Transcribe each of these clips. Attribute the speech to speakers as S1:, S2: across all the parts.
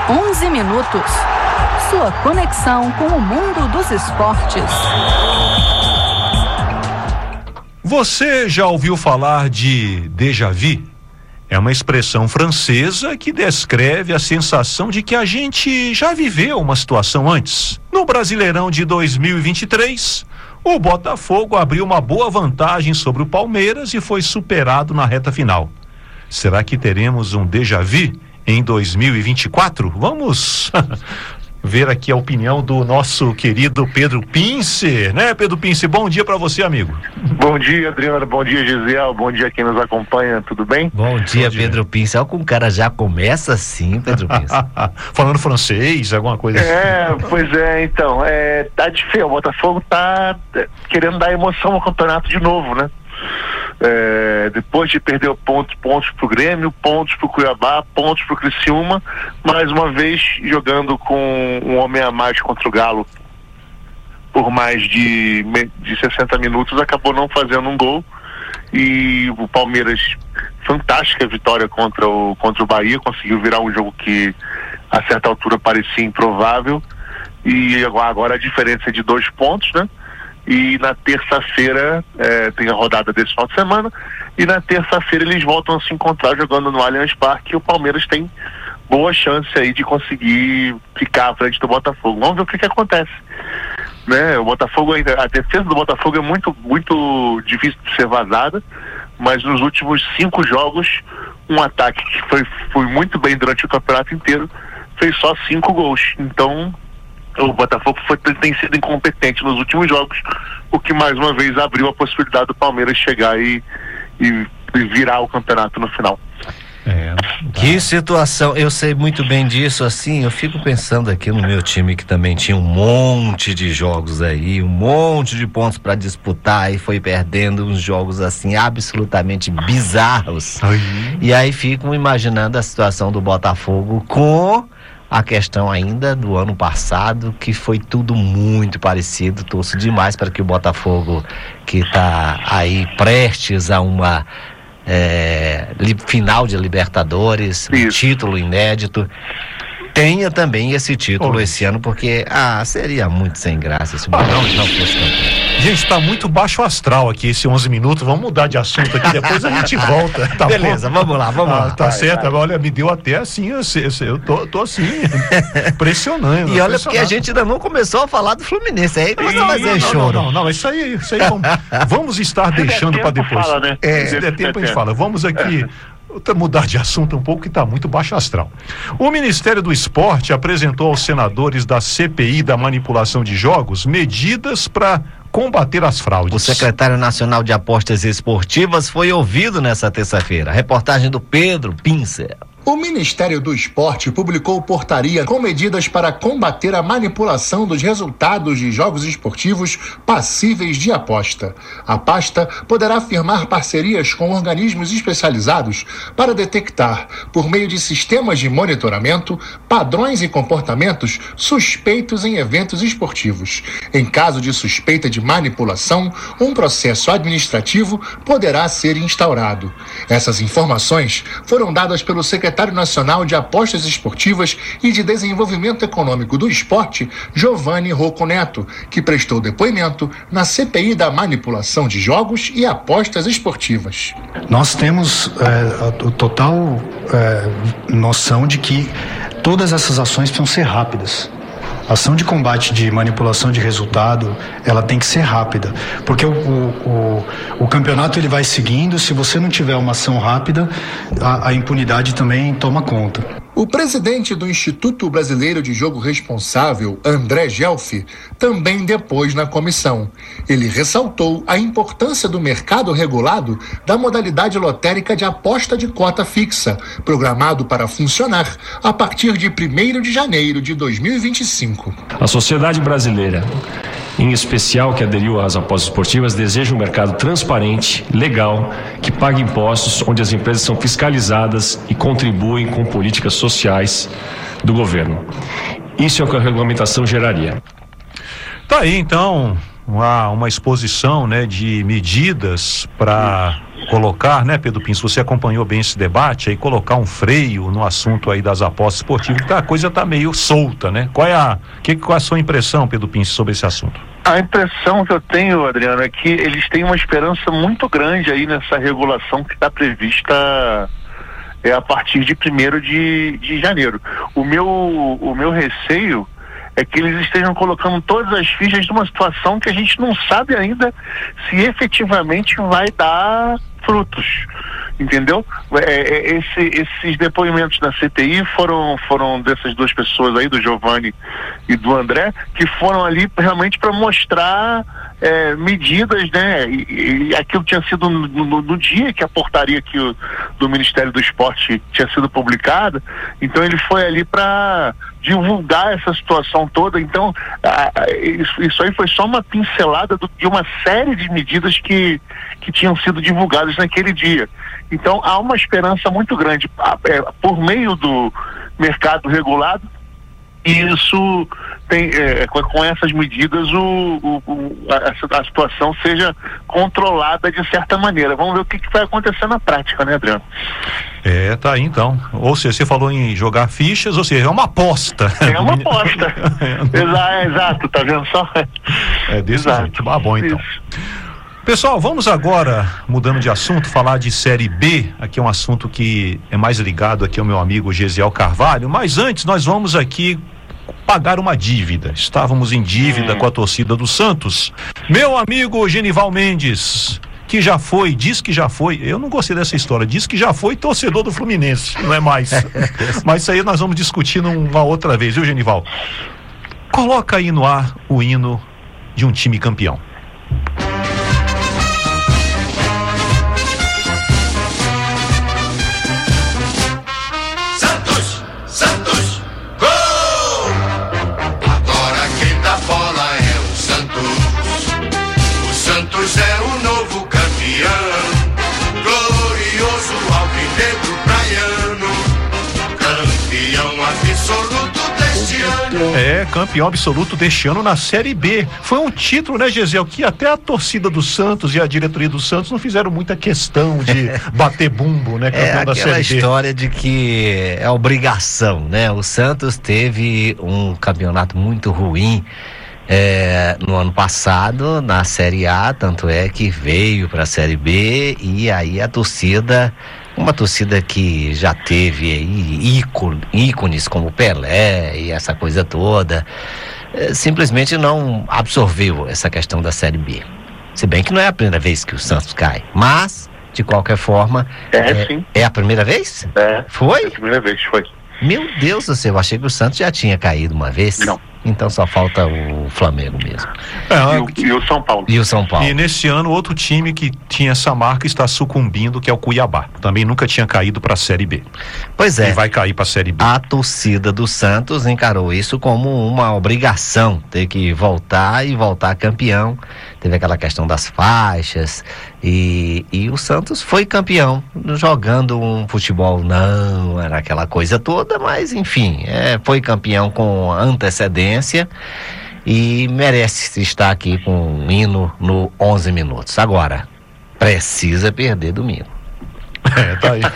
S1: 11 minutos. Sua conexão com o mundo dos esportes.
S2: Você já ouviu falar de déjà vu? É uma expressão francesa que descreve a sensação de que a gente já viveu uma situação antes. No Brasileirão de 2023, o Botafogo abriu uma boa vantagem sobre o Palmeiras e foi superado na reta final. Será que teremos um déjà vu em 2024? Vamos ver aqui a opinião do nosso querido Pedro Pincer, né, Pedro Pincer? Bom dia para você, amigo.
S3: Bom dia, Adriano. Bom dia, Gisele. Bom dia quem nos acompanha. Tudo bem?
S4: Bom dia, Pedro Pincer. Olha como o cara já começa assim, Pedro Pincer.
S2: Falando francês, alguma coisa assim.
S3: Pois é, então. Tá difícil. O Botafogo tá querendo dar emoção ao campeonato de novo, né? Depois de perder pontos pro Grêmio, pontos pro Cuiabá, pontos pro Criciúma, mais uma vez jogando com um homem a mais contra o Galo por mais de 60 minutos, acabou não fazendo um gol. E o Palmeiras, fantástica vitória contra o Bahia, conseguiu virar um jogo que a certa altura parecia improvável, e agora a diferença é de 2 pontos, né? E na terça-feira tem a rodada desse final de semana, e na terça-feira eles voltam a se encontrar jogando no Allianz Parque, e o Palmeiras tem boa chance aí de conseguir ficar à frente do Botafogo. Vamos ver o que acontece, né? O Botafogo, a defesa do Botafogo é muito, muito difícil de ser vazada, mas nos últimos 5 jogos, um ataque que foi muito bem durante o campeonato inteiro, fez só 5 gols. Então o Botafogo tem sido incompetente nos últimos jogos, o que mais uma vez abriu a possibilidade do Palmeiras chegar e virar o campeonato no final.
S4: Que situação, eu sei muito bem disso. Assim, eu fico pensando aqui no meu time, que também tinha um monte de jogos aí, um monte de pontos para disputar, e foi perdendo uns jogos assim absolutamente bizarros. E aí fico imaginando a situação do Botafogo com a questão ainda do ano passado, que foi tudo muito parecido. Torço demais para que o Botafogo, que está aí prestes a uma final de Libertadores, um título inédito, tenha também esse título esse ano, porque seria muito sem graça se o Botafogo não fosse campeão.
S2: Gente, tá muito baixo astral aqui esse 11 minutos, vamos mudar de assunto aqui, depois a gente volta, tá? Beleza,
S4: bom? Vamos lá.
S2: Tá certo, olha, me deu até assim, eu tô assim, pressionando.
S4: E olha, porque a gente ainda não começou a falar do Fluminense, aí você vai fazer choro.
S2: Não, isso aí vamos estar deixando para depois.
S3: Fala, né?
S2: Se der tempo a gente fala, vamos aqui mudar de assunto um pouco, que está muito baixo astral. O Ministério do Esporte apresentou aos senadores da CPI da manipulação de jogos medidas para combater as fraudes.
S4: O secretário nacional de apostas esportivas foi ouvido nessa terça-feira. Reportagem do Pedro Pincer.
S5: O Ministério do Esporte publicou portaria com medidas para combater a manipulação dos resultados de jogos esportivos passíveis de aposta. A pasta poderá firmar parcerias com organismos especializados para detectar, por meio de sistemas de monitoramento, padrões e comportamentos suspeitos em eventos esportivos. Em caso de suspeita de manipulação, um processo administrativo poderá ser instaurado. Essas informações foram dadas pelo secretário Nacional de Apostas Esportivas e de Desenvolvimento Econômico do Esporte, Giovanni Rocco Neto, que prestou depoimento na CPI da manipulação de jogos e apostas esportivas.
S6: Nós temos a total noção de que todas essas ações precisam ser rápidas. A ação de combate de manipulação de resultado, ela tem que ser rápida, porque o campeonato ele vai seguindo. Se você não tiver uma ação rápida, a impunidade também toma conta.
S5: O presidente do Instituto Brasileiro de Jogo Responsável, André Gelfi, também depôs na comissão. Ele ressaltou a importância do mercado regulado da modalidade lotérica de aposta de cota fixa, programado para funcionar a partir de 1º de janeiro de 2025.
S7: A sociedade brasileira, em especial que aderiu às apostas esportivas, deseja um mercado transparente, legal, que pague impostos, onde as empresas são fiscalizadas e contribuem com políticas sociais do governo. Isso é o que a regulamentação geraria.
S2: Tá aí, então, uma exposição, né, de medidas para colocar, né, Pedro Pinto, se você acompanhou bem esse debate, aí colocar um freio no assunto aí das apostas esportivas, que a coisa tá meio solta, né? Qual é a sua impressão, Pedro Pinto, sobre esse assunto?
S3: A impressão que eu tenho, Adriano, é que eles têm uma esperança muito grande aí nessa regulação que está prevista a partir de 1º de janeiro. O meu receio é que eles estejam colocando todas as fichas numa situação que a gente não sabe ainda se efetivamente vai dar frutos, entendeu? Esses depoimentos na CPI foram dessas duas pessoas aí, do Giovanni e do André, que foram ali realmente para mostrar medidas, né? E aquilo tinha sido no dia que a portaria aqui do Ministério do Esporte tinha sido publicada, então ele foi ali para divulgar essa situação toda. Então isso aí foi só uma pincelada de uma série de medidas que tinham sido divulgadas naquele dia. Então há uma esperança muito grande por meio do mercado regulado, e isso tem, com essas medidas a situação seja controlada de certa maneira. Vamos ver o que vai acontecer na prática, né, Adriano?
S2: Tá aí então. Ou seja, você falou em jogar fichas, ou seja, é uma aposta.
S3: É uma aposta. Exato, tá vendo só?
S2: Desse jeito. Bom, então. Pessoal, vamos agora, mudando de assunto, falar de Série B. Aqui é um assunto que é mais ligado aqui ao meu amigo Gesiel Carvalho, mas antes nós vamos aqui pagar uma dívida. Estávamos em dívida com a torcida do Santos. Meu amigo Genival Mendes, que já foi, diz que já foi, eu não gostei dessa história, diz que já foi torcedor do Fluminense, não é mais. Mas isso aí nós vamos discutir numa outra vez, viu, Genival? Coloca aí no ar o hino de um time campeão. Campeão absoluto deste ano na Série B. Foi um título, né, Gesiel, que até a torcida do Santos e a diretoria do Santos não fizeram muita questão de bater bumbo, né, campeão da Série B.
S4: É aquela história de que é obrigação, né? O Santos teve um campeonato muito ruim no ano passado na Série A, tanto é que veio para a Série B, e aí a torcida, uma torcida que já teve aí ícones como Pelé e essa coisa toda, simplesmente não absorveu essa questão da Série B. Se bem que não é a primeira vez que o Santos cai, mas de qualquer forma
S3: sim.
S4: É a primeira vez? Foi?
S3: É a primeira vez, foi.
S4: Meu Deus do céu, eu achei que o Santos já tinha caído uma vez.
S3: Não.
S4: Então só falta o Flamengo mesmo.
S3: E o São Paulo.
S4: E o São Paulo.
S2: E nesse ano, outro time que tinha essa marca está sucumbindo, que é o Cuiabá. Também nunca tinha caído para a Série B.
S4: Pois é.
S2: E vai cair para a Série B.
S4: A torcida do Santos encarou isso como uma obrigação, ter que voltar e voltar campeão. Teve aquela questão das faixas e o Santos foi campeão, jogando um futebol, não era aquela coisa toda, mas enfim, foi campeão com antecedência e merece estar aqui com um hino no 11 minutos. Agora, precisa perder domingo.
S2: Tá aí.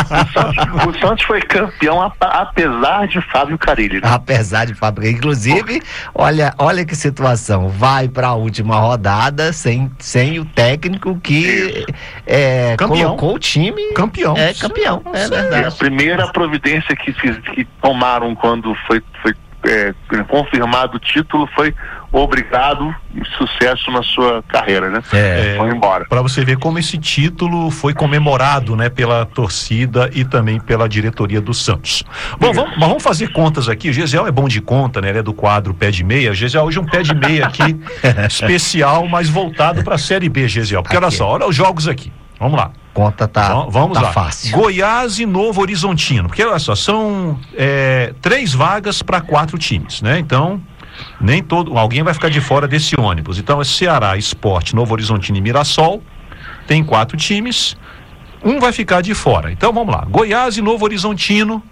S3: O Santos foi campeão apesar de Fábio Carille, né?
S4: Apesar de Fábio Carille. Inclusive, olha que situação. Vai para a última rodada sem o técnico que colocou o time.
S2: Campeão.
S4: É campeão. É verdade.
S3: A primeira providência que tomaram quando foi confirmado o título foi obrigado e sucesso na sua carreira, né? Foi embora.
S2: Para você ver como esse título foi comemorado, né, pela torcida e também pela diretoria do Santos. Bom, vamos fazer contas aqui. O Gesiel é bom de conta, né? Ele é do quadro Pé de Meia. Gesiel, hoje é um Pé de Meia aqui especial, mas voltado para a Série B, Gesiel. Porque olha só, olha os jogos aqui. Vamos lá.
S4: Conta
S2: vamos lá.
S4: Fácil.
S2: Goiás e Novo Horizontino. Porque olha só, são 3 vagas para 4 times, né? Então, alguém vai ficar de fora desse ônibus. Então é Ceará, Sport, Novo Horizontino e Mirassol. Tem 4 times. Um vai ficar de fora. Então vamos lá. Goiás e Novo Horizontino.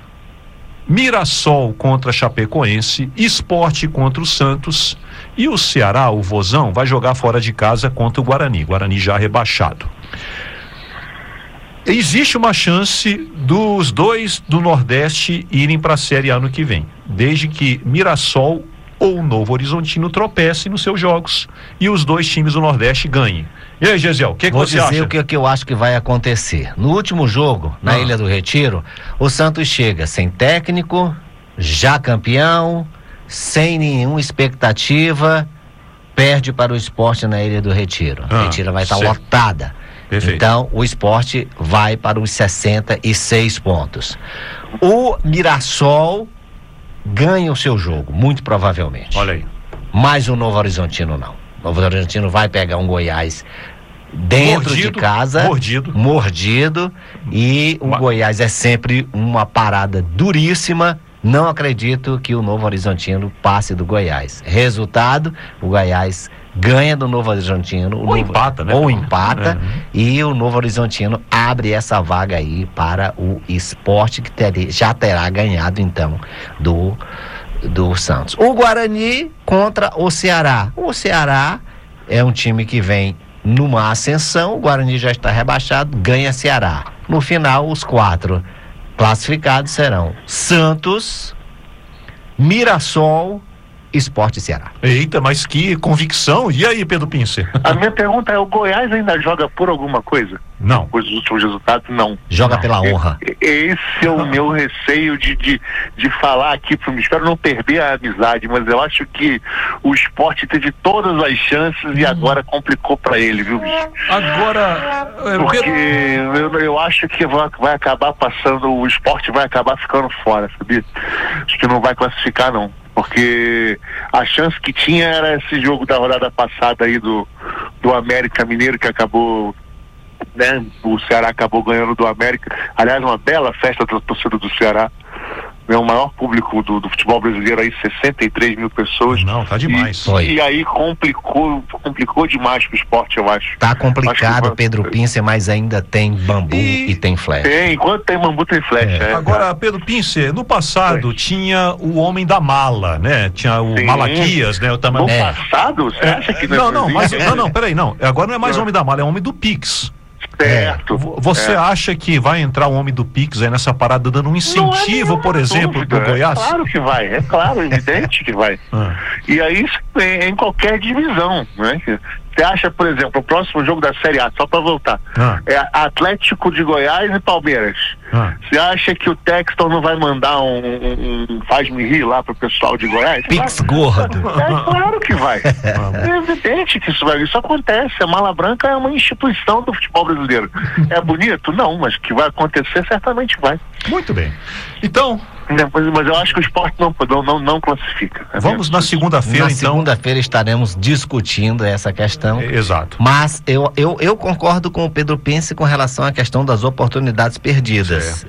S2: Mirassol contra Chapecoense, Sport contra o Santos, e o Ceará, o Vozão, vai jogar fora de casa contra o Guarani já rebaixado. Existe uma chance dos dois do Nordeste irem para a Série A no que vem, desde que Mirassol ou Novo Horizontino tropecem nos seus jogos e os dois times do Nordeste ganhem. E aí, Gesiel, o que você acha?
S4: Vou dizer o que eu acho que vai acontecer. No último jogo, na Ilha do Retiro, o Santos chega sem técnico, já campeão, sem nenhuma expectativa, perde para o Sport na Ilha do Retiro. A Retiro vai estar lotada. Perfeito. Então, o Sport vai para os 66 pontos. O Mirassol ganha o seu jogo, muito provavelmente.
S2: Olha aí.
S4: Mas o Novo Horizontino não. O Novo Horizontino vai pegar um Goiás dentro de casa, mordido, e o Goiás é sempre uma parada duríssima. Não acredito que o Novo Horizontino passe do Goiás. Resultado, o Goiás ganha do Novo Horizontino.
S2: Empata, né?
S4: Ou empata, e o Novo Horizontino abre essa vaga aí para o Sport, que já terá ganhado, então, do Santos. O Guarani contra o Ceará. O Ceará é um time que vem numa ascensão, o Guarani já está rebaixado, ganha Ceará. No final, os 4 classificados serão Santos, Mirassol, Sport e Ceará.
S2: Eita, mas que convicção. E aí, Pedro Pincer?
S3: A minha pergunta é, o Goiás ainda joga por alguma coisa?
S2: Não.
S3: Depois dos últimos resultados, não.
S4: Joga pela honra.
S3: Esse é o meu receio de falar aqui, espero não perder a amizade, mas eu acho que o Sport teve todas as chances e agora complicou pra ele, viu, bicho?
S2: Agora...
S3: Porque eu acho que vai acabar passando, o Sport vai acabar ficando fora, sabia? Acho que não vai classificar, não. Porque a chance que tinha era esse jogo da rodada passada aí do América Mineiro, que acabou, né? O Ceará acabou ganhando do América. Aliás, uma bela festa da torcida do Ceará. É o maior público do futebol brasileiro aí, 63 mil pessoas.
S2: Não, tá demais.
S3: E aí complicou demais pro Sport, eu acho.
S4: Tá complicado, Pedro Pincer, mas ainda tem bambu e tem flecha.
S3: Enquanto tem bambu tem flecha.
S2: Agora, Pedro Pincer, no passado tinha o homem da mala, né? Tinha o Malaquias, né?
S3: No passado? Você acha que
S2: peraí, não. Agora não é mais homem da mala, é homem do Pix.
S3: Certo.
S2: Você acha que vai entrar o homem do Pix aí nessa parada dando um incentivo, por exemplo, do Goiás?
S3: Claro que vai, é claro, evidente que vai. E aí isso em qualquer divisão, né? Você acha, por exemplo, o próximo jogo da Série A, só para voltar, é Atlético de Goiás e Palmeiras. Você acha que o Textor não vai mandar um faz-me rir lá pro pessoal de Goiás?
S4: Pix gordo.
S3: Claro que vai. É evidente que isso acontece. A Mala Branca é uma instituição do futebol brasileiro. É bonito? Não, mas que vai acontecer, certamente vai.
S2: Muito bem. Então...
S3: Mas eu acho que o Sport não classifica.
S2: Vamos na segunda-feira, então.
S4: Na segunda-feira estaremos discutindo essa questão.
S2: Exato.
S4: Mas eu concordo com o Pedro Pince com relação à questão das oportunidades perdidas.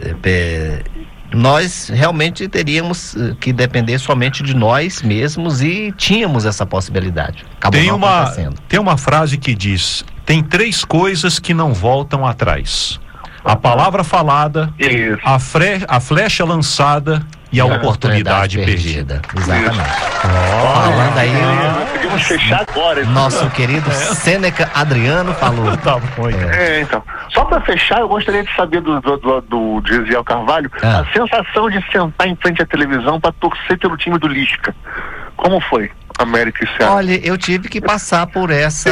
S4: Nós realmente teríamos que depender somente de nós mesmos e tínhamos essa possibilidade. Acabou não acontecendo.
S2: Tem uma frase que diz: tem 3 coisas que não voltam atrás: a palavra falada, a flecha lançada e a oportunidade perdida.
S4: Exatamente. Falando aí,
S3: podemos fechar agora.
S4: Nosso querido Sêneca Adriano falou.
S3: Então, só para fechar, eu gostaria de saber do Gesiel Carvalho a sensação de sentar em frente à televisão para torcer pelo time do Lisca. Como foi? América e Ceará.
S4: Olha, eu tive que passar por essa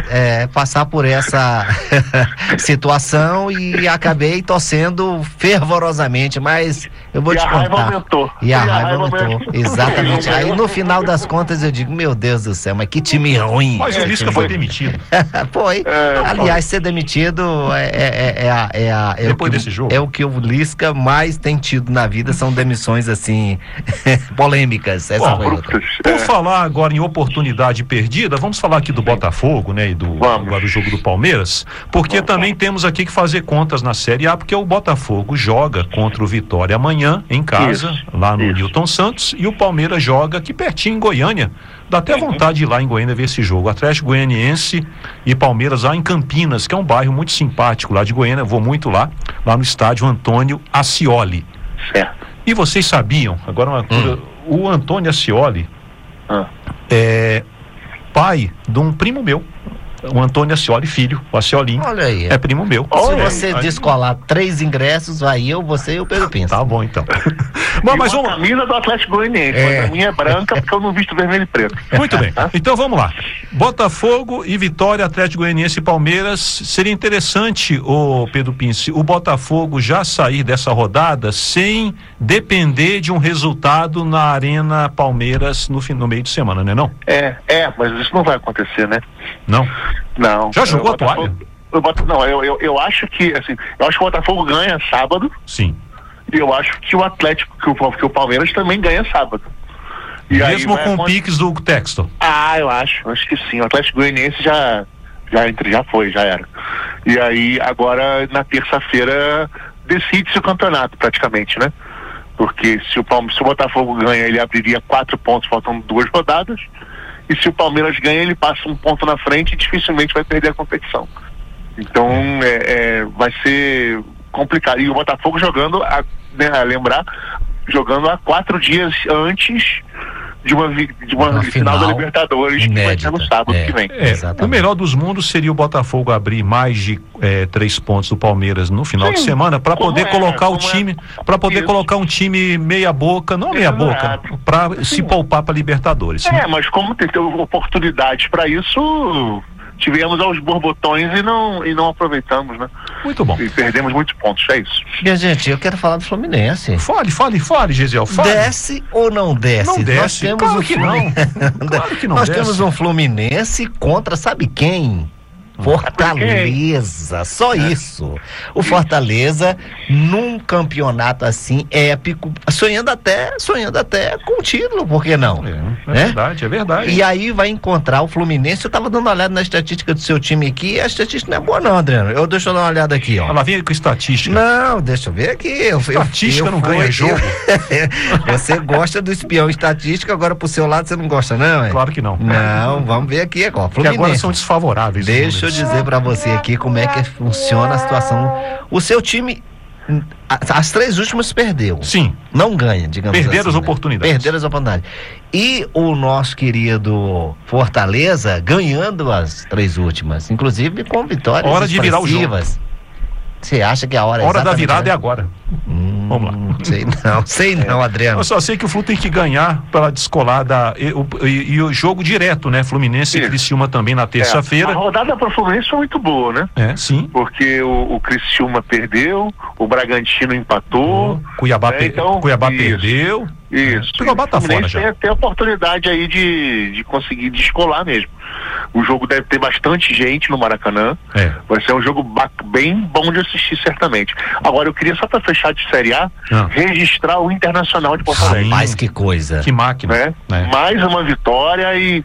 S4: situação e acabei torcendo fervorosamente, mas eu vou te contar. E a raiva aumentou. Exatamente. Aí no final das contas eu digo, meu Deus do céu, mas que time ruim.
S2: Mas o Lisca foi demitido.
S4: Foi. Aliás, ser demitido
S2: depois desse jogo.
S4: É o que o Lisca mais tem tido na vida, são demissões assim polêmicas.
S2: Por falar agora em oportunidade perdida, vamos falar aqui do Botafogo, né, e do jogo do Palmeiras, porque também temos aqui que fazer contas na Série A, porque o Botafogo joga contra o Vitória amanhã em casa, lá no Newton Santos, e o Palmeiras joga aqui pertinho em Goiânia. Dá até vontade de ir lá em Goiânia ver esse jogo. Atlético Goianiense e Palmeiras lá em Campinas, que é um bairro muito simpático lá de Goiânia. Eu vou muito lá no estádio Antônio Ascioli.
S3: Certo.
S2: E vocês sabiam, agora o Antônio Ascioli é pai de um primo meu. o Antônio Ascioli Filho, o Asciolinho.
S4: Olha aí.
S2: É primo meu.
S4: Se você descolar 3 ingressos, vai eu, você e o Pedro Pinto.
S2: Tá bom, então. Bom, mas
S3: uma camisa do Atlético Goianiense, mas a minha é branca porque eu não visto vermelho e preto.
S2: Muito bem. Então vamos lá. Botafogo e Vitória, Atlético Goianiense e Palmeiras. Seria interessante, Pedro Pince, o Botafogo já sair dessa rodada sem depender de um resultado na Arena Palmeiras no meio de semana, né não?
S3: Mas isso não vai acontecer, né?
S2: Não?
S3: Não.
S2: Já jogou a toalha?
S3: Eu acho que, assim, o Botafogo ganha sábado.
S2: Sim.
S3: E eu acho que o Atlético, que o Palmeiras também ganha sábado. E
S2: mesmo
S3: aí
S2: com o piques do Textor?
S3: Eu acho que sim. O Atlético Goianiense já era. E aí, agora, na terça-feira, decide-se o campeonato, praticamente, né? Porque se o Botafogo ganha, ele abriria 4 pontos, faltando 2 rodadas. E se o Palmeiras ganha, ele passa 1 ponto na frente e dificilmente vai perder a competição. Então, vai ser complicado. E o Botafogo jogando, jogando há 4 dias antes de uma final da Libertadores, inédita, que vai ser no sábado que vem.
S2: O melhor dos mundos seria o Botafogo abrir mais de 3 pontos do Palmeiras no final de semana para poder colocar o time, colocar um time meia boca, não meia boca, para se poupar para Libertadores.
S3: Mas como tem oportunidades para isso, tivemos aos borbotões e não aproveitamos, né?
S2: Muito bom.
S3: E perdemos muitos pontos, é isso.
S4: Minha gente, eu quero falar do Fluminense.
S2: Fale, Gisele, fale.
S4: Desce ou não desce?
S2: Não desce, claro que não. Claro que não
S4: Nós
S2: desce.
S4: temos um Fluminense contra, sabe quem? Fortaleza, só isso. O Fortaleza, num campeonato assim épico, sonhando até com o título, por que não?
S2: É verdade.
S4: E aí vai encontrar o Fluminense. Eu tava dando uma olhada na estatística do seu time aqui, a estatística não é boa não, Adriano. Deixa eu dar uma olhada aqui, ó.
S2: Ela vem com estatística.
S4: Não, deixa eu ver aqui.
S2: Estatística não ganha jogo.
S4: Você gosta do espião estatístico, agora pro seu lado você não gosta não, é?
S2: Claro que não.
S4: Não, vamos ver aqui agora.
S2: Porque agora são desfavoráveis.
S4: Deixa eu dizer pra você aqui como é que funciona a situação. O seu time, as 3 últimas perdeu.
S2: Sim.
S4: Não ganha, digamos assim.
S2: Perderam as oportunidades.
S4: Perderam as oportunidades. E o nosso querido Fortaleza ganhando as 3 últimas, inclusive com vitórias
S2: hora de virar o jogo.
S4: Você acha que a hora
S2: da virada é agora. Vamos lá.
S4: Sei não, Adriano.
S2: Eu só sei que o Flu tem que ganhar para descolar e o jogo direto, né? Fluminense e Criciúma também na terça-feira.
S3: A rodada para o Fluminense foi muito boa, né?
S2: Sim.
S3: Porque o Criciúma perdeu, o Bragantino empatou.
S2: Cuiabá perdeu.
S3: Isso.
S2: O Cuiabá tá fora já.
S3: Tem a oportunidade aí de conseguir descolar mesmo. O jogo deve ter bastante gente no Maracanã. Vai ser um jogo bem bom de assistir, certamente. Agora, eu queria, só para fechar de Série A, registrar o Internacional de Porto Alegre.
S4: Mas que coisa.
S2: Que máquina.
S3: Mais uma vitória e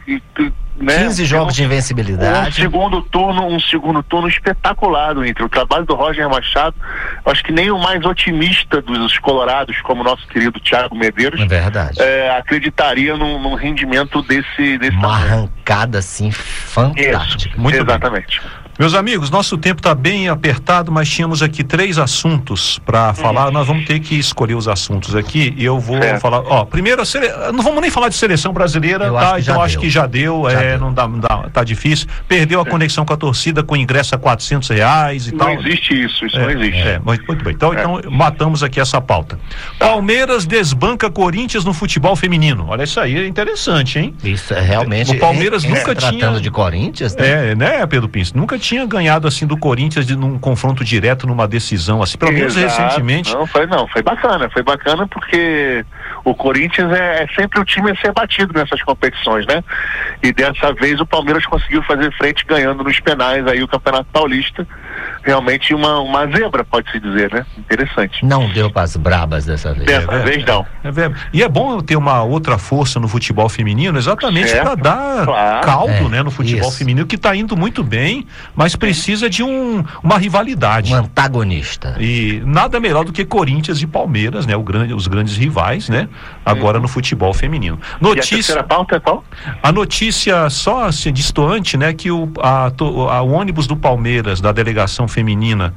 S4: 15 jogos de invencibilidade.
S3: Um segundo turno espetacular do Inter. O trabalho do Roger Machado, acho que nem o mais otimista dos colorados, como o nosso querido Thiago Medeiros, acreditaria num rendimento desse
S4: uma arrancada assim fantástica.
S3: Muito exatamente.
S2: Meus amigos, nosso tempo está bem apertado, mas tínhamos aqui 3 assuntos para falar. Nós vamos ter que escolher os assuntos aqui e eu vou falar. Primeiro, não vamos nem falar de seleção brasileira, então acho que já deu. Não dá, tá difícil. Perdeu a conexão com a torcida, com ingresso a R$400 e tal.
S3: Não existe isso não existe.
S2: Muito bem. Então matamos aqui essa pauta. Palmeiras desbanca Corinthians no futebol feminino. Olha, isso aí é interessante, hein?
S4: Isso é realmente.
S2: O Palmeiras nunca tinha.
S4: Tratando de Corinthians,
S2: né, Pedro Pince? Nunca tinha ganhado assim do Corinthians num confronto direto, numa decisão assim, pelo menos recentemente.
S3: Foi bacana porque o Corinthians é sempre o time a ser batido nessas competições, né? E dessa vez o Palmeiras conseguiu fazer frente ganhando nos penais aí o Campeonato Paulista. Realmente uma zebra, pode-se dizer, né? Interessante.
S4: Não deu para as brabas dessa vez.
S3: Dessa vez não.
S2: E é bom ter uma outra força no futebol feminino, exatamente para dar caldo, né, no futebol feminino, que está indo muito bem, mas precisa de uma rivalidade.
S4: Um antagonista.
S2: E nada melhor do que Corinthians e Palmeiras, né? Os grandes rivais, né? Agora no futebol feminino.
S3: E a terceira pauta é qual?
S2: A notícia só distoante, né? Que o ônibus do Palmeiras, da delegação feminina,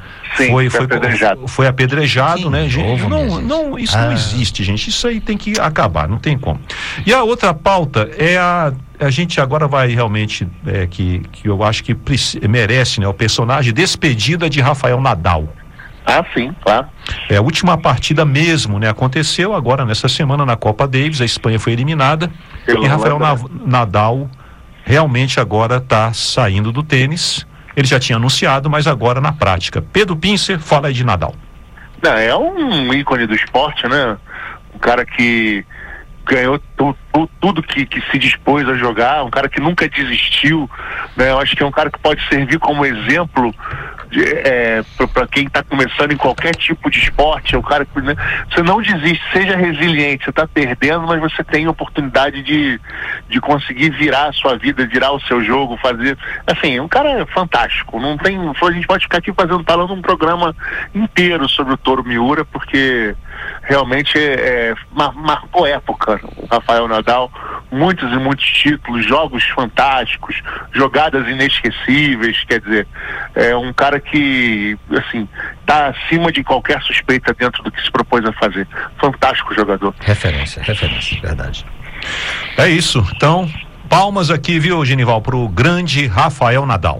S2: foi apedrejado, né? Gente, isso não existe, gente. Isso aí tem que acabar, não tem como. E a outra pauta é a gente agora vai realmente, que eu acho que merece, né, o personagem Despedida de Rafael Nadal.
S3: Ah, sim, claro.
S2: A última partida mesmo, né, aconteceu agora nessa semana na Copa Davis, a Espanha foi eliminada e Rafael Nadal realmente agora está saindo do tênis. Ele já tinha anunciado, mas agora na prática. Pedro Pincer, fala aí de Nadal.
S3: Não, é um ícone do esporte, né? Um cara que ganhou tudo que se dispôs a jogar, um cara que nunca desistiu, né? Eu acho que é um cara que pode servir como exemplo para quem está começando em qualquer tipo de esporte. É um cara que, né, você não desiste, seja resiliente. Você está perdendo, mas você tem a oportunidade de conseguir virar a sua vida, virar o seu jogo, fazer, assim, um cara fantástico. Não tem, a gente pode ficar aqui falando um programa inteiro sobre o Toru Miura, porque realmente marcou época o Rafael Nadal, muitos e muitos títulos, jogos fantásticos, jogadas inesquecíveis. Quer dizer, é um cara que, assim, está acima de qualquer suspeita dentro do que se propôs a fazer. Fantástico jogador.
S4: Referência, verdade.
S2: É isso, então palmas aqui, viu, Genival, pro grande Rafael Nadal.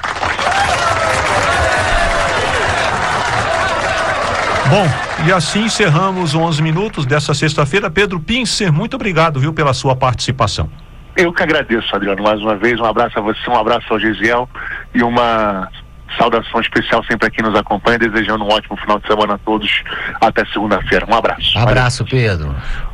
S2: Bom, e assim encerramos 11 minutos dessa sexta-feira. Pedro Pincer, muito obrigado, viu, pela sua participação.
S3: Eu que agradeço, Adriano, mais uma vez. Um abraço a você, um abraço ao Gesiel e uma saudação especial sempre a quem nos acompanha, desejando um ótimo final de semana a todos. Até segunda-feira. Um abraço.
S4: Abraço, Pedro.